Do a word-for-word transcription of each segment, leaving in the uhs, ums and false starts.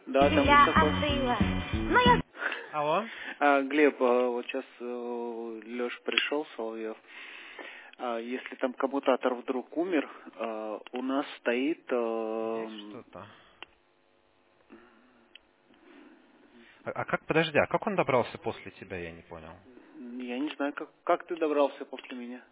Да, там высоко. Алло? А, Глеб, а, вот сейчас Леша пришел, Соловьев. А, если там коммутатор вдруг умер, а, у нас стоит... а, Есть что-то? А, а как, подожди, а как он добрался после тебя, я не понял. Я не знаю, как, как ты добрался после меня.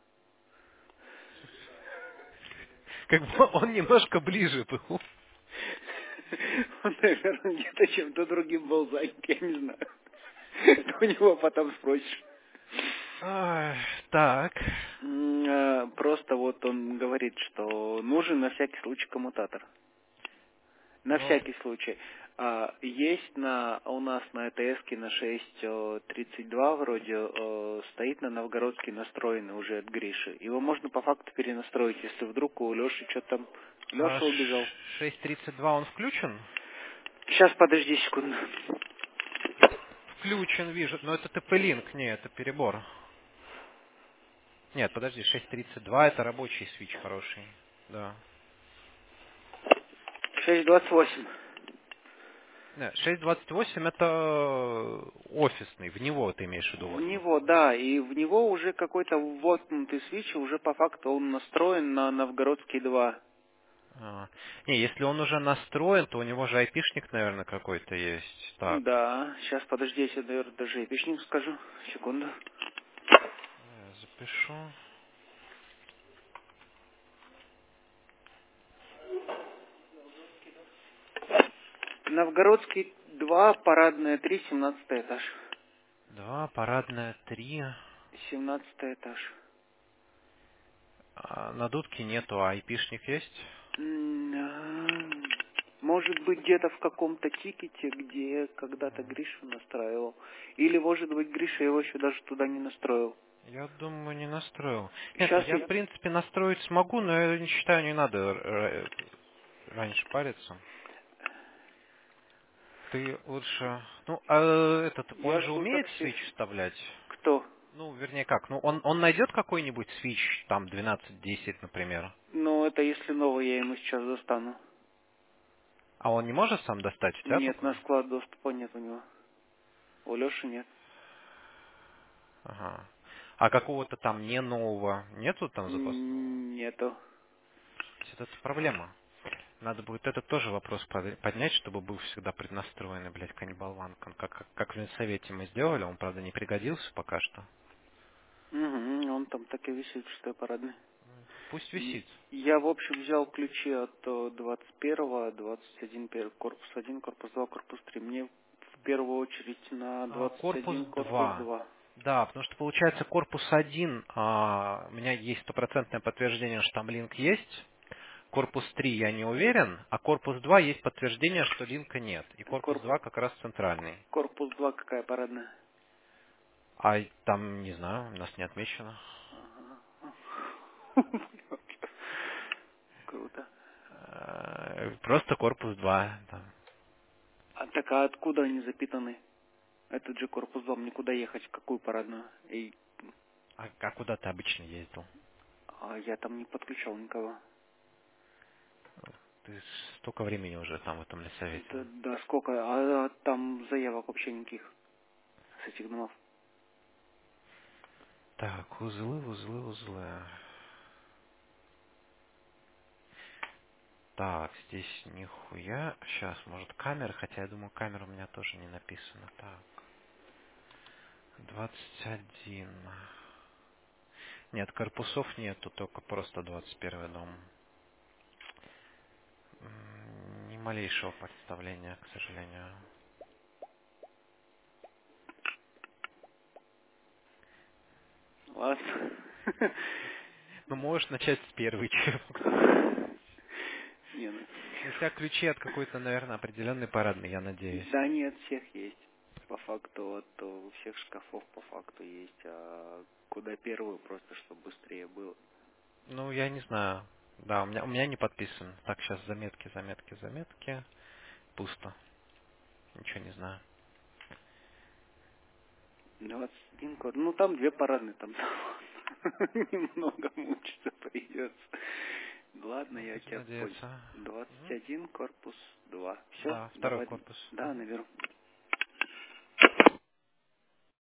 Как бы он немножко ближе был. Он, наверное, где-то чем-то другим был занят, я не знаю. Ты у него потом спросишь. Ай, так. М, а, Просто вот он говорит, что нужен на всякий случай коммутатор. На Ну, всякий случай. А, Есть на у нас на ЭТС на шесть тридцать два вроде э, стоит на новгородский настроенный уже от Гриши. Его можно по факту перенастроить, если вдруг у Леши что-то там... а Леша убежал. шесть тридцать два он включен? Сейчас, подожди секунду. Включен, вижу. Но это ТП-линк, не, это перебор. Нет, подожди, шесть тридцать два это рабочий свич хороший. Да. шесть двадцать восемь. Нет, шесть двадцать восемь это офисный, в него ты имеешь в виду В вот. него, да, и в него уже какой-то воткнутый свич, уже по факту он настроен на новгородский два. А, не, если он уже настроен, то у него же айпишник, наверное, какой-то есть. Так, Да, сейчас, подожди, я себе, наверное, даже эпичник скажу. Секунду. я запишу. Новгородский два, парадная три, семнадцатый этаж. Два, парадная три. Семнадцатый этаж. А, на дудке нету, а айпишник есть? М, а, Может быть, где-то в каком-то тикете, где когда-то Гриша настраивал. Или, может быть, Гриша его еще даже туда не настроил. Я думаю, не настроил. Нет, Сейчас я в я... принципе настроить смогу, но я не считаю, не надо р- р- раньше париться. Ты лучше... Ну, а этот, он Я же жду умеет такси. свич вставлять? Кто? Ну, вернее как, ну он, он найдет какой-нибудь свич, там, двенадцать десять, например. Ну, это если новый, я ему сейчас достану. А он не может сам достать, у тебя Нет, только? на склад доступа нет у него. У Леши нет. Ага. А какого-то там не нового нету там запасного? М, Нету. То есть это проблема. Надо будет этот тоже вопрос под- поднять, чтобы был всегда преднастроенный, блядь, каннибалванка. Как, как, как в Ленсовете мы сделали, он, правда, не пригодился пока что. Угу, он там так и висит, что парадный. Пусть И висит. я, в общем, взял ключи от э, двадцать первого, двадцать один, пер- корпус один, корпус два, корпус три. Мне в первую очередь на А, двадцать корпус один, корпус два. два. Да, потому что получается корпус один, а, у меня есть стопроцентное подтверждение, что там линк есть. Корпус три я не уверен, а корпус два есть подтверждение, что линка нет. И корпус Корп- два как раз центральный. корпус два какая парадная? А там, не знаю, у нас не отмечено. Ага. Круто. Э, Просто корпус два. Там. А так а откуда они запитаны? Этот же корпус два, мне куда ехать, в какую парадную? И А, а куда ты обычно ездил? а я там не подключал никого. Ты столько времени уже там в этом лесовете. Да, да сколько? А, а там заявок вообще никаких с этих домов. Так, узлы, узлы, узлы. Так, здесь нихуя. Сейчас, может, камера, хотя я думаю, камера у меня тоже не написана. Так, двадцать один. Нет, корпусов нету, только просто двадцать первый дом. М, Ни малейшего представления, к сожалению. Ладно. Ну, можешь начать с первой, чем. Не, ну. У тебя ключи от какой-то, наверное, определенной парадной, я надеюсь. Да нет, всех есть. По факту, вот у всех шкафов по факту есть. А куда первую, просто чтобы быстрее было. Ну, я не знаю. Да, у меня, у меня не подписан. Так, сейчас заметки, заметки, заметки. Пусто. Ничего не знаю. двадцать один код. Ну там две парадные, там немного мучиться придется. Ладно, Ну, я будем тебя понял. надеяться. двадцать Мгм. один корпус два. Все, Да, второй давай. корпус. Да, наберу.